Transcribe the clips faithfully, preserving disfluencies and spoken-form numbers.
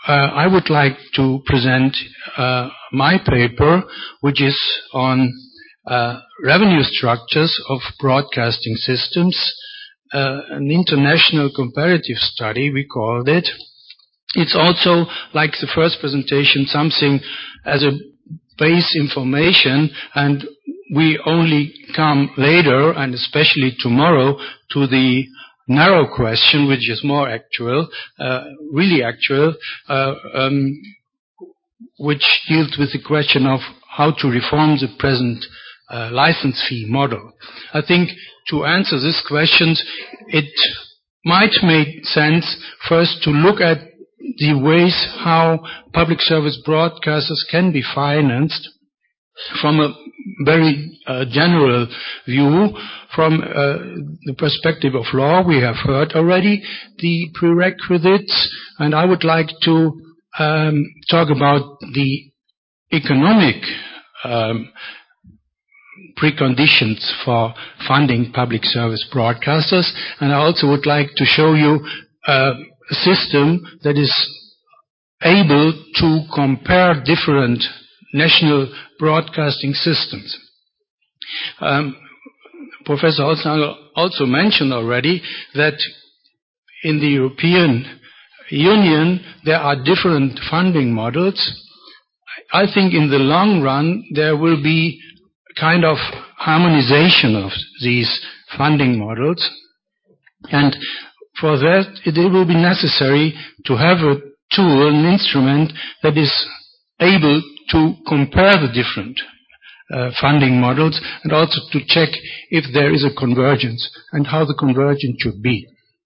uh, I would like to present uh, my paper, which is on uh, revenue structures of broadcasting systems, uh, an international comparative study, we called it. It's also, like the first presentation, something as a base information, and we only come later, and especially tomorrow, to the narrow question, which is more actual, uh, really actual, uh, um, which deals with the question of how to reform the present uh, license fee model. I think to answer these questions, it might make sense first to look at the ways how public service broadcasters can be financed from a very uh, general view. From uh, the perspective of law, we have heard already the prerequisites, and I would like to um, talk about the economic um, preconditions for funding public service broadcasters, and I also would like to show you uh, a system that is able to compare different national broadcasting systems. Um, Professor Holznager also mentioned already that in the European Union there are different funding models. I think in the long run there will be a kind of harmonization of these funding models, and for that it will be necessary to have a tool, an instrument that is able to compare the different uh, funding models and also to check if there is a convergence and how the convergence should be.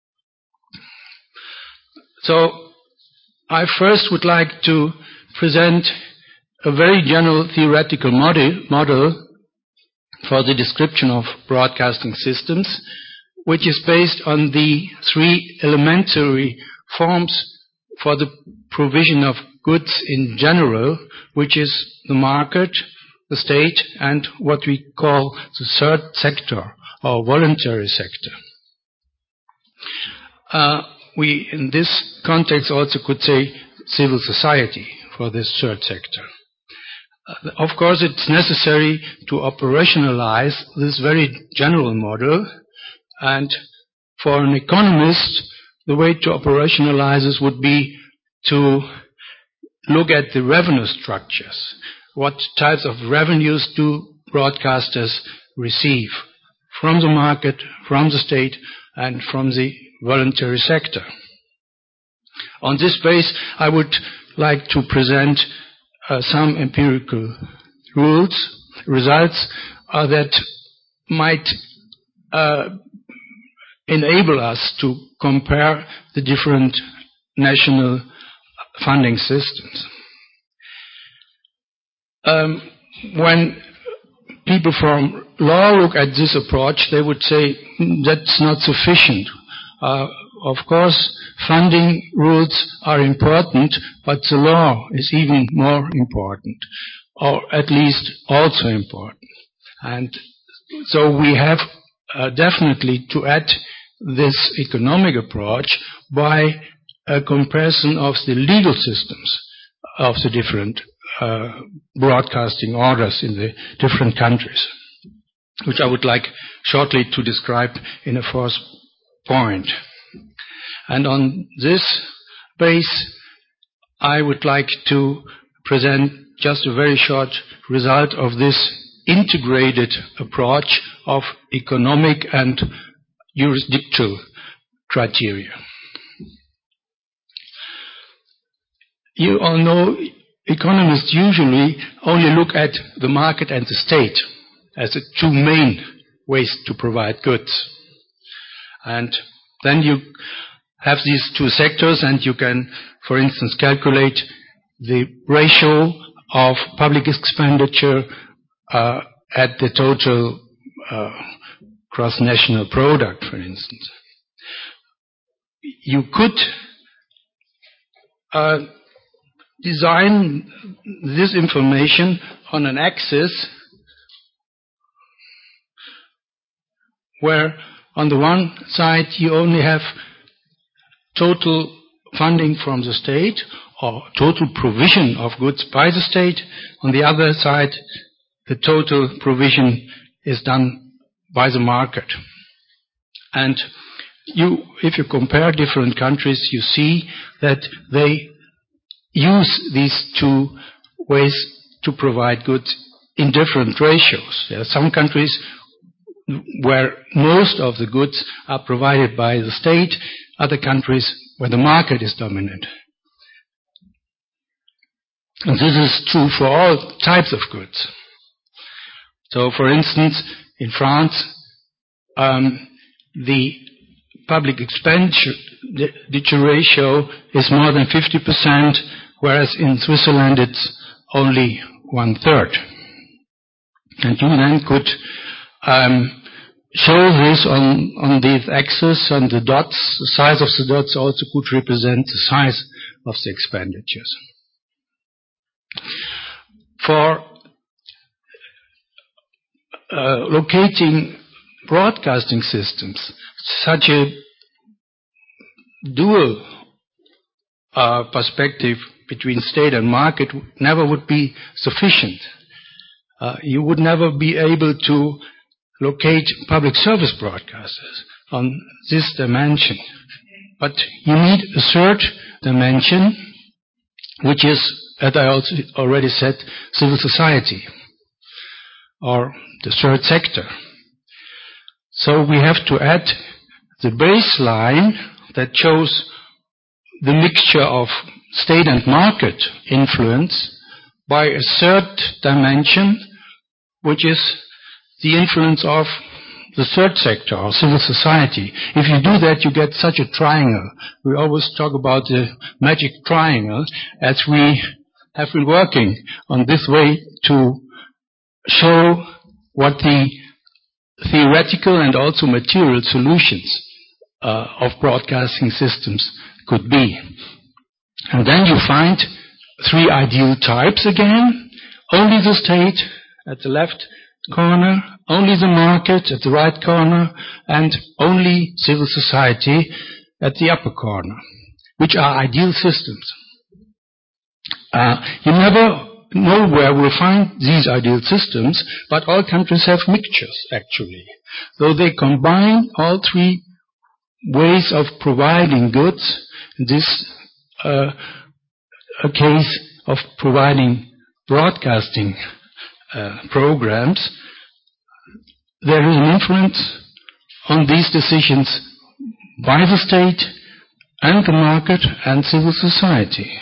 So I first would like to present a very general theoretical model, model for the description of broadcasting systems, which is based on the three elementary forms for the provision of goods in general, which is the market, the state, and what we call the third sector, or voluntary sector. Uh, we, in this context, also could say civil society for this third sector. Uh, of course, it's necessary to operationalize this very general model, and for an economist, the way to operationalize this would be to look at the revenue structures. What types of revenues do broadcasters receive from the market, from the state, and from the voluntary sector? On this base, I would like to present uh, some empirical rules. Results uh, that might uh, enable us to compare the different national funding systems. Um, when people from law look at this approach, they would say that's not sufficient. Uh, of course, funding rules are important, but the law is even more important, or at least also important. And so we have uh, definitely to add this economic approach by a comparison of the legal systems of the different uh, broadcasting orders in the different countries, which I would like shortly to describe in a fourth point. And on this base, I would like to present just a very short result of this integrated approach of economic and jurisdictional criteria. You all know economists usually only look at the market and the state as the two main ways to provide goods. And then you have these two sectors, and you can, for instance, calculate the ratio of public expenditure uh, at the total uh, cross-national product, for instance. You could uh, design this information on an axis where on the one side you only have total funding from the state or total provision of goods by the state. On the other side, the total provision is done by the market. And you, if you compare different countries, you see that they use these two ways to provide goods in different ratios. There are some countries where most of the goods are provided by the state, other countries where the market is dominant. And this is true for all types of goods. So, for instance, in France, um, the public expenditure ratio is more than fifty percent, whereas in Switzerland it's only one-third. And you then could um, show this on, on these axes, and the dots, the size of the dots also could represent the size of the expenditures. For uh, locating broadcasting systems, such a dual uh, perspective between state and market never would be sufficient. Uh, you would never be able to locate public service broadcasters on this dimension. But you need a third dimension, which is, as I also already said, civil society, or the third sector. So we have to add the baseline that shows the mixture of state and market influence by a third dimension, which is the influence of the third sector, or civil society. If you do that, you get such a triangle. We always talk about the magic triangle, as we have been working on this way to show what the theoretical and also material solutions uh, of broadcasting systems could be. And then you find three ideal types again. Only the state at the left corner, only the market at the right corner, and only civil society at the upper corner, which are ideal systems. Uh, you never know where we'll find these ideal systems, but all countries have mixtures, actually. So they combine all three ways of providing goods. This uh, a case of providing broadcasting uh, programs. There is an influence on these decisions by the state and the market and civil society.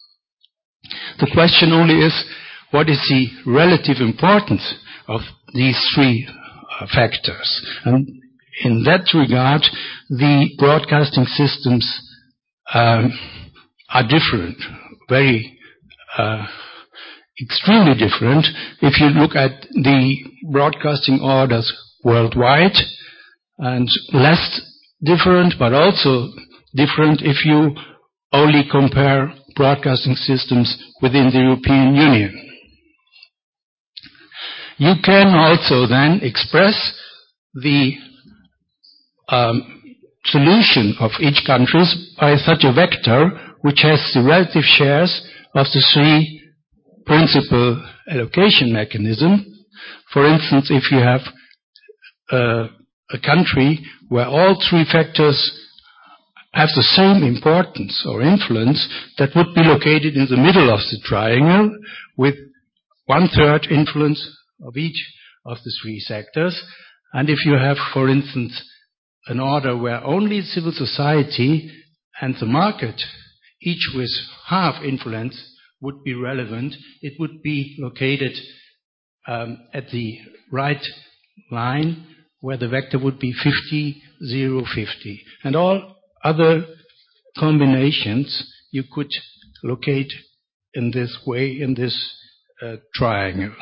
The question only is, what is the relative importance of these three uh, factors? And in that regard, the broadcasting systems um, are different, very uh, extremely different. If you look at the broadcasting orders worldwide, and less different, but also different if you only compare broadcasting systems within the European Union. You can also then express the um, solution of each country by such a vector which has the relative shares of the three principal allocation mechanisms. For instance, if you have uh, a country where all three factors have the same importance or influence, that would be located in the middle of the triangle with one-third influence of each of the three sectors. And if you have, for instance, an order where only civil society and the market, each with half influence, would be relevant, it would be located um, at the right line where the vector would be fifty, zero, fifty. And all other combinations you could locate in this way, in this uh, triangle.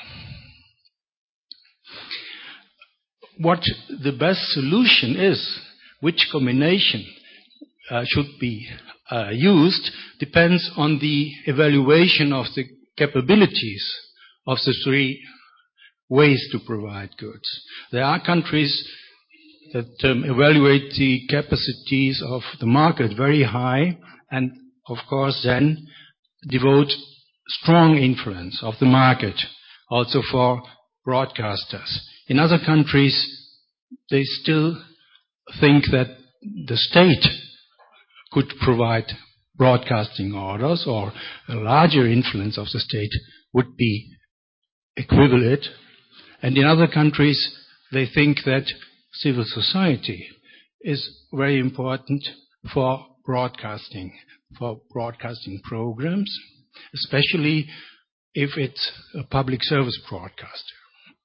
What the best solution is, which combination uh, should be uh, used, depends on the evaluation of the capabilities of the three ways to provide goods. There are countries that um, evaluate the capacities of the market very high, and of course, then devote strong influence of the market also for broadcasters. In other countries, they still think that the state could provide broadcasting orders, or a larger influence of the state would be equivalent. And in other countries, they think that civil society is very important for broadcasting, for broadcasting programs, especially if it's a public service broadcaster.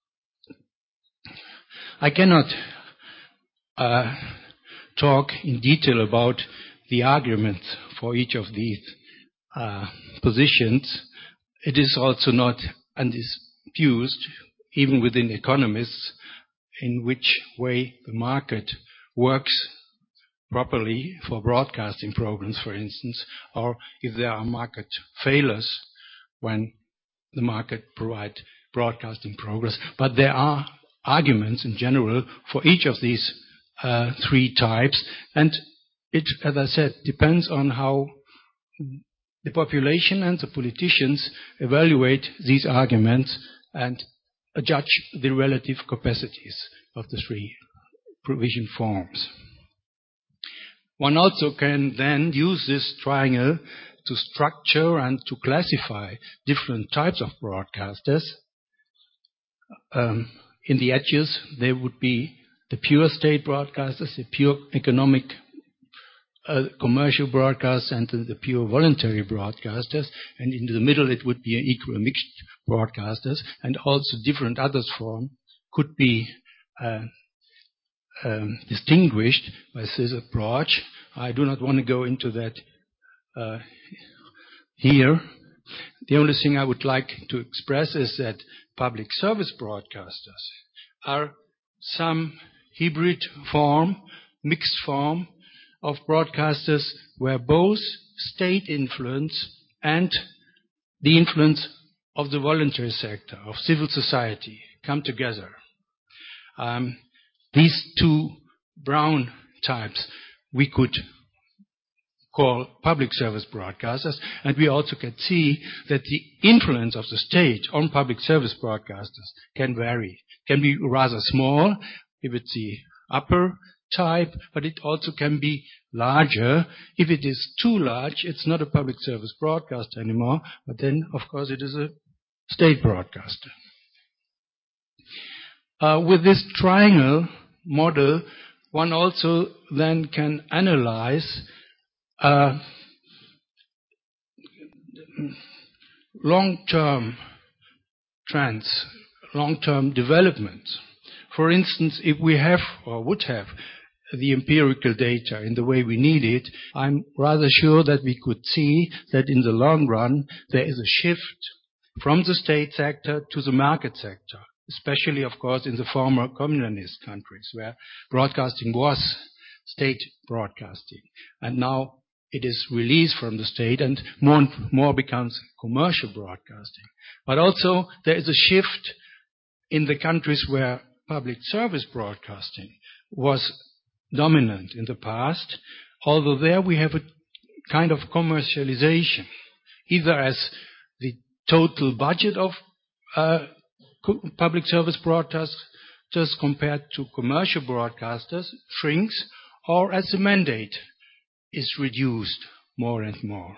I cannot uh, talk in detail about the arguments for each of these uh, positions. It is also not undisputed, even within economists, in which way the market works properly for broadcasting programs, for instance, or if there are market failures when the market provides broadcasting programs. But there are arguments in general for each of these uh, three types, and it, as I said, depends on how the population and the politicians evaluate these arguments and judge the relative capacities of the three provision forms. One also can then use this triangle to structure and to classify different types of broadcasters. Um, in the edges, there would be the pure state broadcasters, the pure economic uh, commercial broadcasters, and the pure voluntary broadcasters. And in the middle, it would be an equal mixed broadcasters, and also different others form could be uh, um, distinguished by this approach. I do not want to go into that uh, here. The only thing I would like to express is that public service broadcasters are some hybrid form, mixed form of broadcasters where both state influence and the influence of the voluntary sector, of civil society, come together. Um, these two brown types we could call public service broadcasters, and we also can see that the influence of the state on public service broadcasters can vary. Can be rather small if it's the upper type, but it also can be larger. If it is too large, it's not a public service broadcaster anymore, but then, of course, it is a state broadcaster. Uh, with this triangle model, one also then can analyze uh, long-term trends, long-term developments. For instance, if we have or would have the empirical data in the way we need it, I'm rather sure that we could see that in the long run there is a shift from the state sector to the market sector, especially, of course, in the former communist countries where broadcasting was state broadcasting. And now it is released from the state and more and more becomes commercial broadcasting. But also there is a shift in the countries where public service broadcasting was dominant in the past, although there we have a kind of commercialization, either as the total budget of uh, public service broadcasters compared to commercial broadcasters shrinks, or as the mandate is reduced more and more.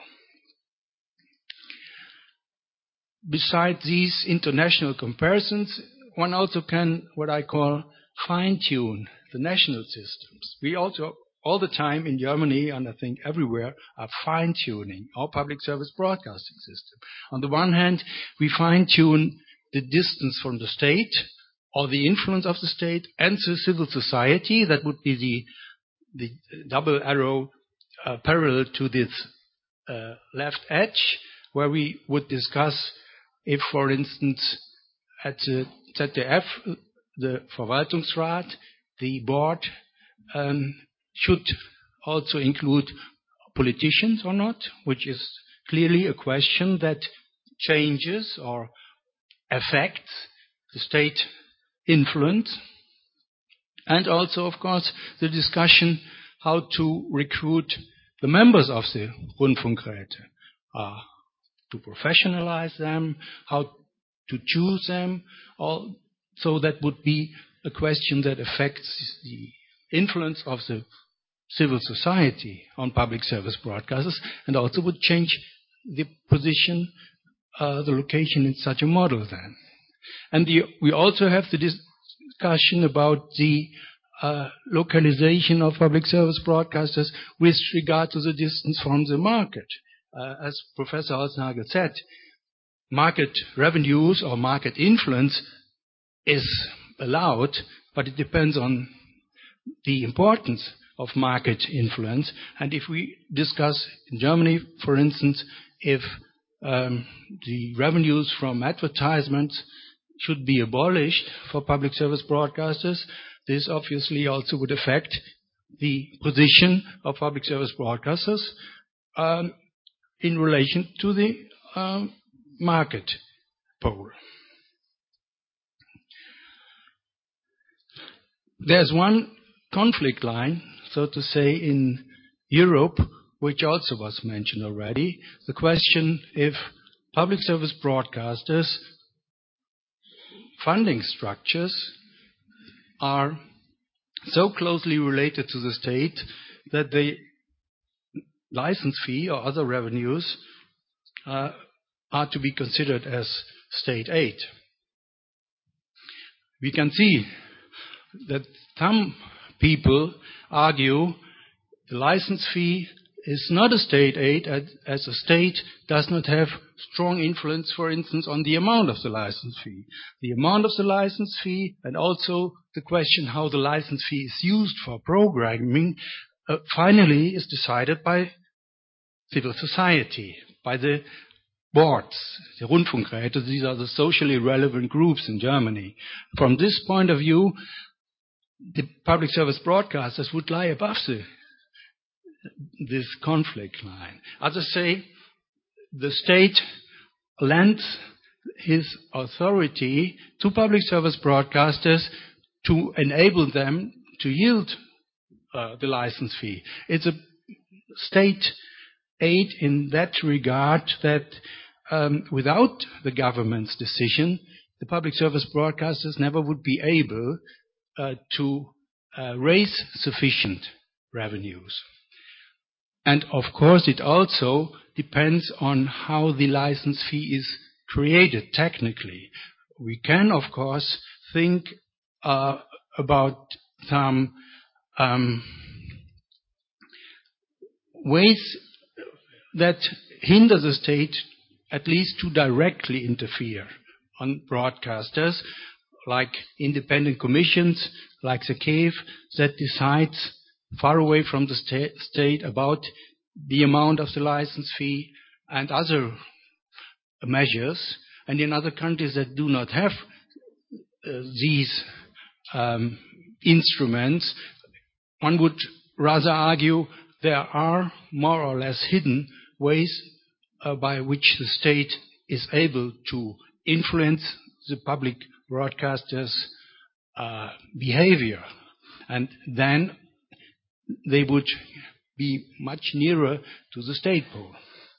Besides these international comparisons, one also can, what I call, fine-tune the national systems. We also, all the time in Germany, and I think everywhere, are fine-tuning our public service broadcasting system. On the one hand, we fine-tune the distance from the state, or the influence of the state, and the civil society. That would be the, the double arrow uh, parallel to this uh, left edge, where we would discuss if, for instance, at the Z D F, the Verwaltungsrat, the board, um, should also include politicians or not, which is clearly a question that changes or affects the state influence. And also, of course, the discussion how to recruit the members of the Rundfunkräte are to professionalize them, how to choose them. All, so that would be a question that affects the influence of the civil society on public service broadcasters, and also would change the position, uh, the location in such a model then. And the, we also have the discussion about the uh, localization of public service broadcasters with regard to the distance from the market. Uh, as Professor Holznagel said, market revenues or market influence is allowed, but it depends on the importance of market influence. And if we discuss in Germany, for instance, if um, the revenues from advertisements should be abolished for public service broadcasters, this obviously also would affect the position of public service broadcasters um, in relation to the um, market pole. There's one conflict line, so to say, in Europe, which also was mentioned already. The question if public service broadcasters' funding structures are so closely related to the state that the license fee or other revenues uh, are to be considered as state aid. We can see that some people argue the license fee is not a state aid, as a state does not have strong influence, for instance, on the amount of the license fee. The amount of the license fee and also the question how the license fee is used for programming uh, finally is decided by civil society, by the boards, the Rundfunkräte. These are the socially relevant groups in Germany. From this point of view, the public service broadcasters would lie above the, this conflict line. Others say the state lends his authority to public service broadcasters to enable them to yield uh, the license fee. It's a state aid in that regard that um, without the government's decision, the public service broadcasters never would be able uh, to uh, raise sufficient revenues. And of course, it also depends on how the license fee is created technically. We can, of course, think uh, about some um, ways that hinder the state at least to directly interfere on broadcasters, like independent commissions, like the K E F, that decides far away from the sta- state about the amount of the license fee and other measures. And in other countries that do not have uh, these um, instruments, one would rather argue there are more or less hidden ways uh, by which the state is able to influence the public broadcasters' uh, behavior. And then they would be much nearer to the state pole.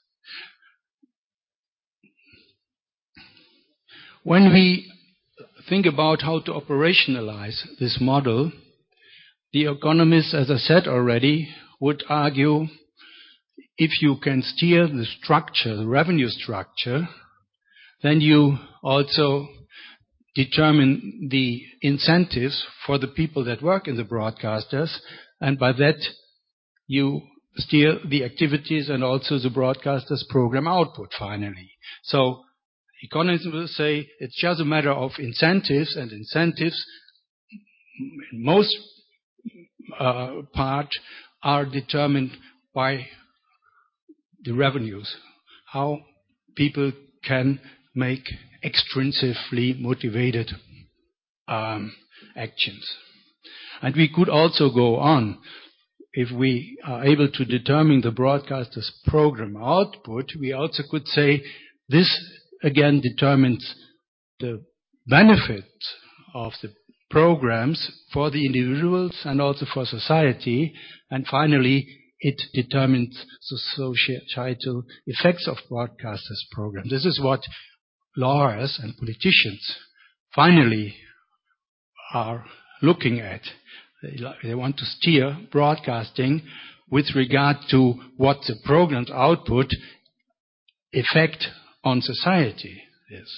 When we think about how to operationalize this model, the economists, as I said already, would argue if you can steer the structure, the revenue structure, then you also determine the incentives for the people that work in the broadcasters, and by that you steer the activities and also the broadcasters' program output finally. So economists will say it's just a matter of incentives, and incentives in most uh, part are determined by the revenues, how people can make extrinsically motivated um, actions. And we could also go on. If we are able to determine the broadcaster's program output, we also could say this again determines the benefit of the programs for the individuals and also for society. And finally, it determines the societal effects of broadcasters' programs. This is what lawyers and politicians finally are looking at. They, they want to steer broadcasting with regard to what the program's output effect on society is.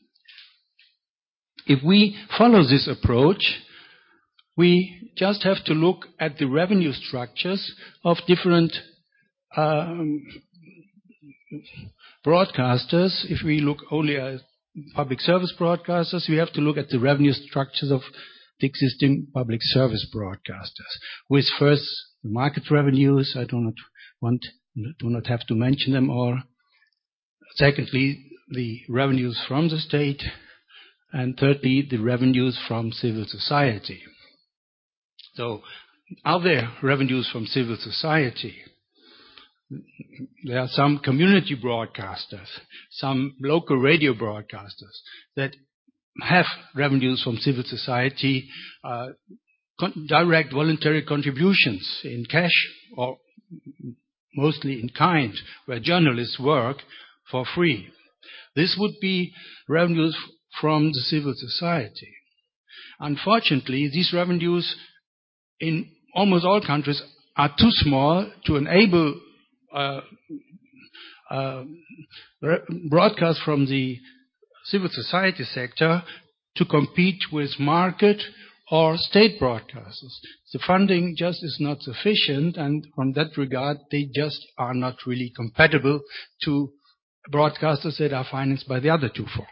If we follow this approach, we just have to look at the revenue structures of different um, broadcasters. If we look only at public service broadcasters, we have to look at the revenue structures of the existing public service broadcasters. With first the market revenues, I do not want, do not have to mention them all. Secondly, the revenues from the state, and thirdly, the revenues from civil society. So, are there revenues from civil society? There are some community broadcasters, some local radio broadcasters that have revenues from civil society, uh, con- direct voluntary contributions in cash or mostly in kind, where journalists work for free. This would be revenues from the civil society. Unfortunately, these revenues in almost all countries are too small to enable uh, uh, broadcast from the civil society sector to compete with market or state broadcasters. The funding just is not sufficient, and from that regard, they just are not really compatible to broadcasters that are financed by the other two forms.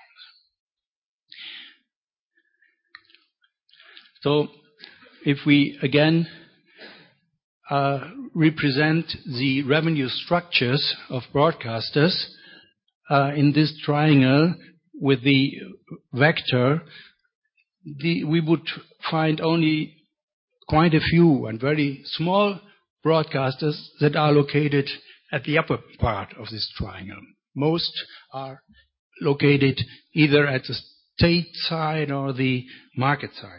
So, if we again uh, represent the revenue structures of broadcasters uh, in this triangle with the vector, the, we would find only quite a few and very small broadcasters that are located at the upper part of this triangle. Most are located either at the state side or the market side.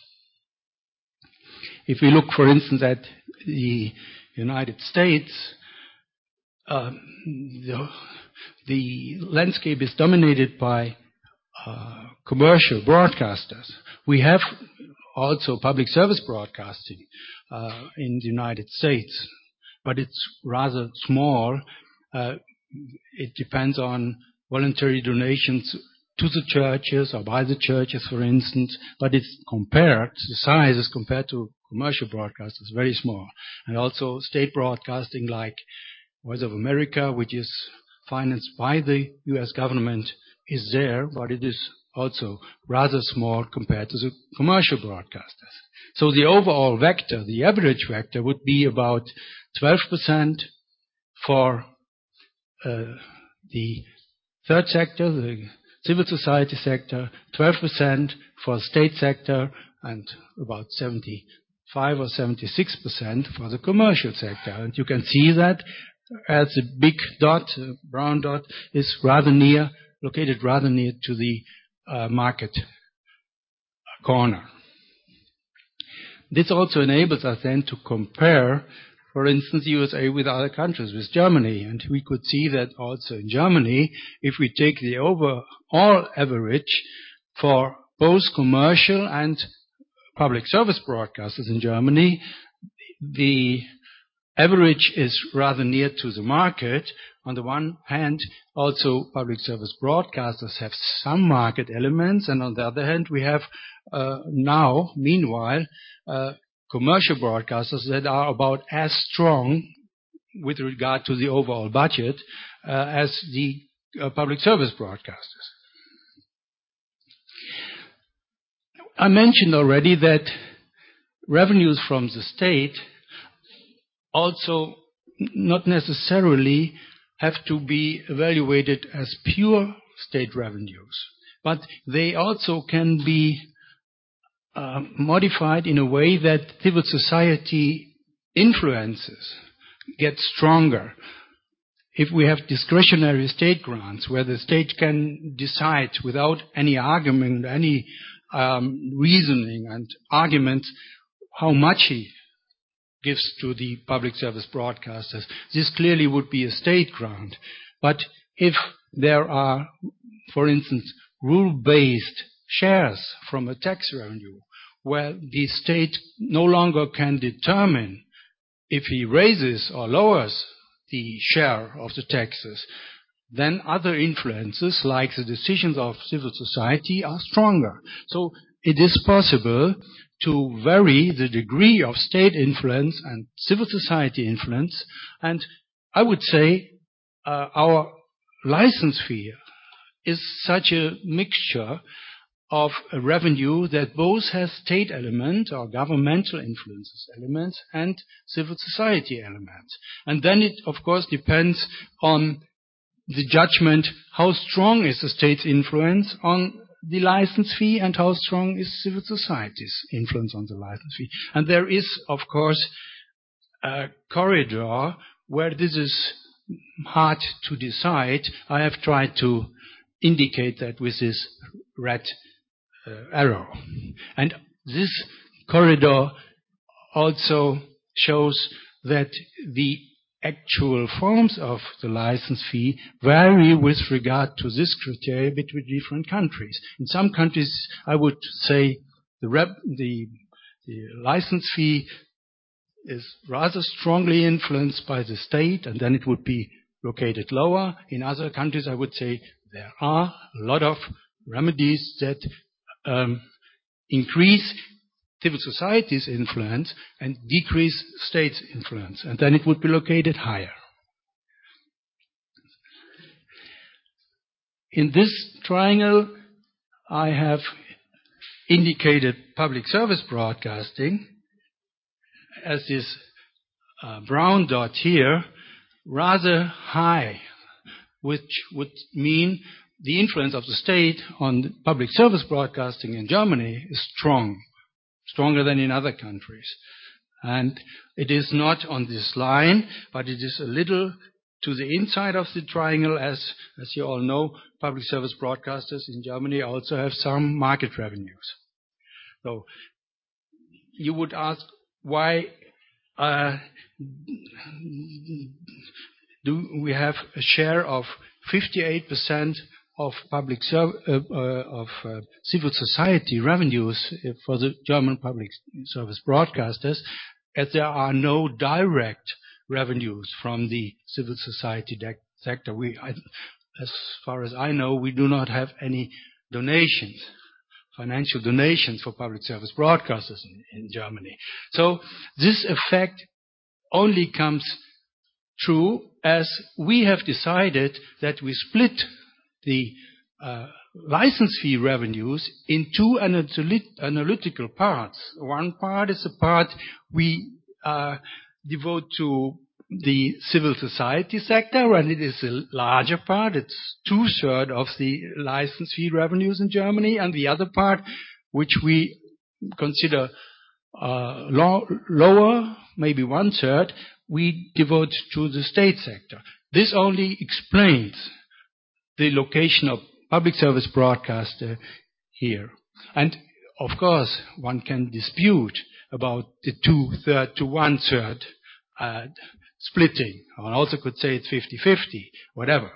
If we look, for instance, at the United States, uh, the, the landscape is dominated by uh, commercial broadcasters. We have also public service broadcasting uh, in the United States, but it's rather small. Uh, it depends on voluntary donations to the churches or by the churches, for instance, but it's compared, the size is compared to commercial broadcasters, very small. And also state broadcasting like Voice of America, which is financed by the U S government, is there, but it is also rather small compared to the commercial broadcasters. So the overall vector, the average vector, would be about twelve percent for uh, the third sector, the civil society sector, twelve percent for the state sector, and about seventy-five or seventy-six percent for the commercial sector. And you can see that as the big dot, uh, brown dot, is rather near, located rather near to the uh, market corner. This also enables us then to compare, for instance, the U S A with other countries, with Germany. And we could see that also in Germany, if we take the overall average for both commercial and public service broadcasters in Germany, the average is rather near to the market. On the one hand, also public service broadcasters have some market elements, and on the other hand, we have uh, now, meanwhile, uh, commercial broadcasters that are about as strong with regard to the overall budget uh, as the uh, public service broadcasters. I mentioned already that revenues from the state also not necessarily have to be evaluated as pure state revenues, but they also can be uh, modified in a way that civil society influences get stronger. If we have discretionary state grants where the state can decide without any argument, any um, reasoning and argument how much he gives to the public service broadcasters. This clearly would be a state grant. But if there are, for instance, rule-based shares from a tax revenue, where the state no longer can determine if he raises or lowers the share of the taxes, then other influences, like the decisions of civil society, are stronger. So it is possible to vary the degree of state influence and civil society influence. And I would say uh, our license fee is such a mixture of a revenue that both has state element or governmental influences elements and civil society elements. And then it, of course, depends on the judgment, how strong is the state's influence on the license fee and how strong is civil society's influence on the license fee. And there is, of course, a corridor where this is hard to decide. I have tried to indicate that with this red uh, arrow. And this corridor also shows that the actual forms of the license fee vary with regard to this criteria between different countries. In some countries, I would say the, rep, the, the license fee is rather strongly influenced by the state, and then it would be located lower. In other countries, I would say there are a lot of remedies that um, increase civil society's influence and decrease state's influence, and then it would be located higher. In this triangle, I have indicated public service broadcasting as this uh, brown dot here, rather high, which would mean the influence of the state on public service broadcasting in Germany is strong. Stronger than in other countries. And it is not on this line, but it is a little to the inside of the triangle, as, as you all know, public service broadcasters in Germany also have some market revenues. So you would ask, why uh, do we have a share of fifty-eight percent of public serv- uh, uh, of uh, civil society revenues for the German public service broadcasters, as there are no direct revenues from the civil society de- sector. We, I, as far as I know, we do not have any donations, financial donations for public service broadcasters in, in Germany. So this effect only comes true as we have decided that we split the uh, license fee revenues in two analytical parts. One part is the part we uh, devote to the civil society sector, and it is a larger part. It's two-thirds of the license fee revenues in Germany, and the other part, which we consider uh, low, lower, maybe one-third, we devote to the state sector. This only explains the location of public service broadcaster here. And of course, one can dispute about the two-third to one-third uh, splitting. One also could say it's fifty-fifty, whatever.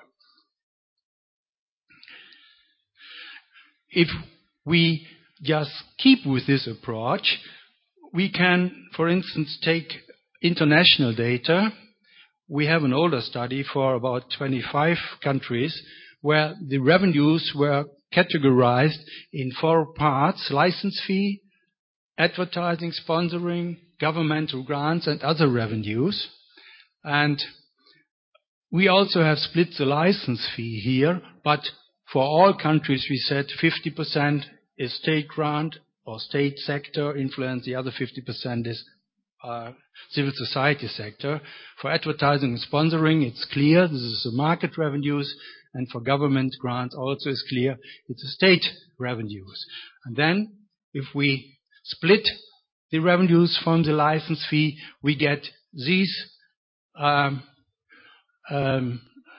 If we just keep with this approach, we can, for instance, take international data. We have an older study for about twenty-five countries where the revenues were categorized in four parts: license fee, advertising, sponsoring, governmental grants, and other revenues. And we also have split the license fee here, but for all countries we said fifty percent is state grant or state sector influence, the other fifty percent is uh, civil society sector. For advertising and sponsoring, it's clear, this is the market revenues, and for government grants also is clear, it's the state revenues. And then, if we split the revenues from the license fee, we get these um, um,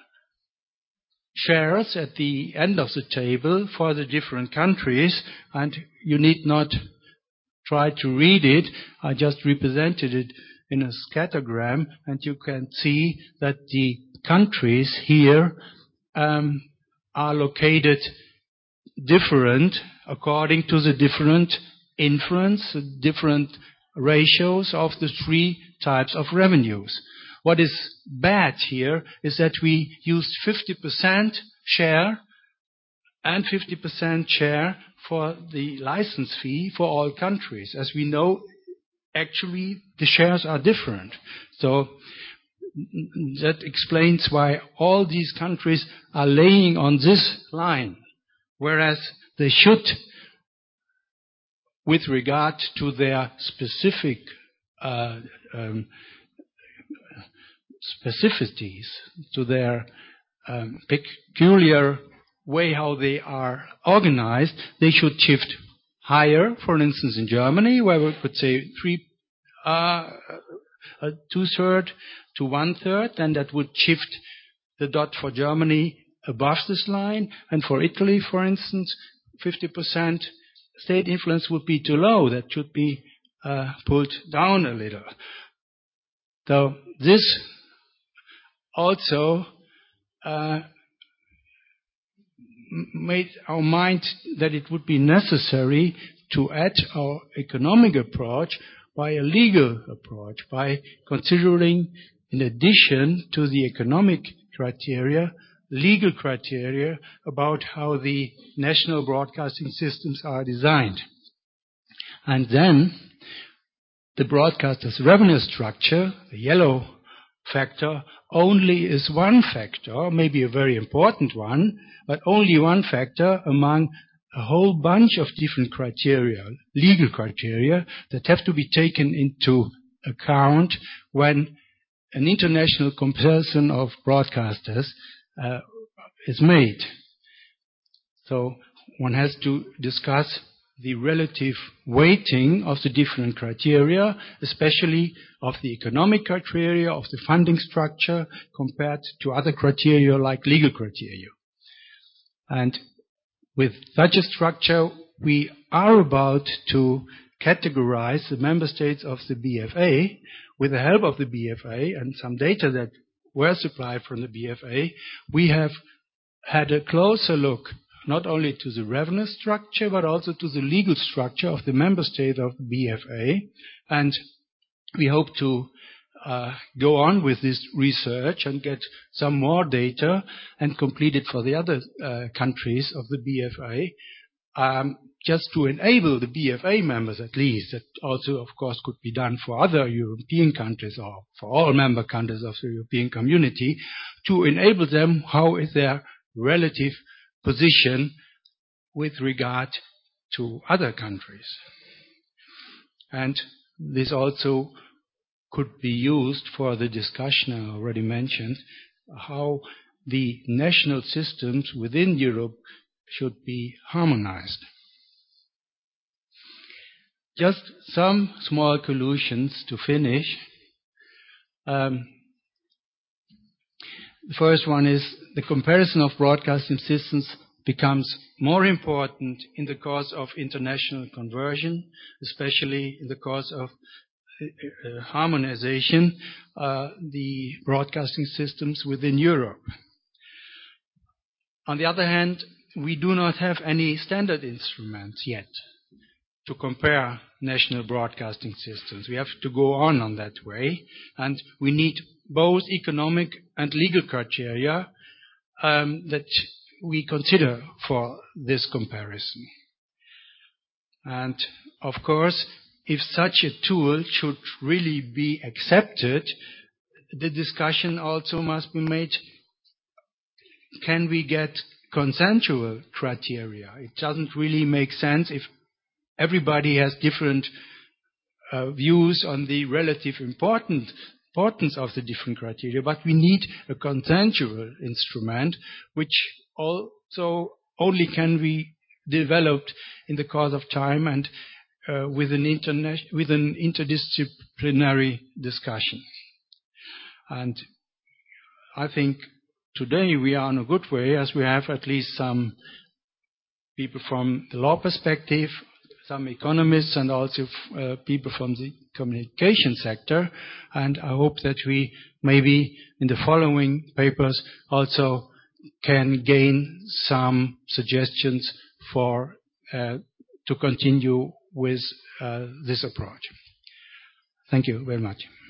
shares at the end of the table for the different countries, and you need not try to read it. I just represented it in a scattergram, and you can see that the countries here um, are located different according to the different influence, the different ratios of the three types of revenues. What is bad here is that we used fifty percent share and fifty percent share for the license fee for all countries. As we know, actually the shares are different. So that explains why all these countries are laying on this line, whereas they should, with regard to their specific uh, um, specificities, to their um, peculiar way how they are organized, they should shift higher. For instance, in Germany, where we could say three, uh, uh, two-third to one-third, and that would shift the dot for Germany above this line. And for Italy, for instance, fifty percent state influence would be too low. That should be uh, pulled down a little. So this also uh, made our mind that it would be necessary to add our economic approach by a legal approach, by considering, in addition to the economic criteria, legal criteria about how the national broadcasting systems are designed. And then the broadcaster's revenue structure, the yellow factor, only is one factor, maybe a very important one, but only one factor among a whole bunch of different criteria, legal criteria, that have to be taken into account when an international comparison of broadcasters uh, is made. So one has to discuss the relative weighting of the different criteria, especially of the economic criteria, of the funding structure, compared to other criteria like legal criteria. And with such a structure, we are about to categorize the member states of the B F A. With the help of the B F A and some data that were supplied from the B F A, we have had a closer look not only to the revenue structure, but also to the legal structure of the member state of the B F A. And we hope to uh, go on with this research and get some more data and complete it for the other uh, countries of the B F A, um, just to enable the B F A members at least, that also of course could be done for other European countries or for all member countries of the European community, to enable them how is their relative position with regard to other countries. And this also could be used for the discussion I already mentioned, how the national systems within Europe should be harmonized. Just some small conclusions to finish. Um, the first one is the comparison of broadcasting systems becomes more important in the course of international conversion, especially in the course of uh, harmonization, uh, the broadcasting systems within Europe. On the other hand, we do not have any standard instruments yet to compare national broadcasting systems. We have to go on on that way, and we need both economic and legal criteria um, that we consider for this comparison. And of course, if such a tool should really be accepted, the discussion also must be made, can we get consensual criteria? It doesn't really make sense if everybody has different uh, views on the relative important, importance of the different criteria, but we need a consensual instrument, which also only can be developed in the course of time and uh, with, an interna- with an interdisciplinary discussion. And I think today we are in a good way, as we have at least some people from the law perspective, some economists and also uh, people from the communication sector. And I hope that we maybe in the following papers also can gain some suggestions for uh, to continue with uh, this approach. Thank you very much.